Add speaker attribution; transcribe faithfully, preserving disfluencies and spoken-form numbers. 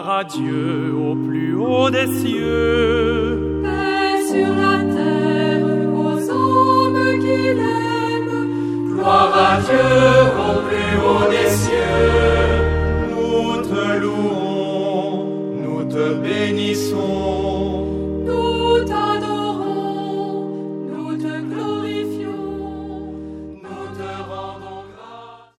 Speaker 1: Gloire à Dieu au plus haut des cieux.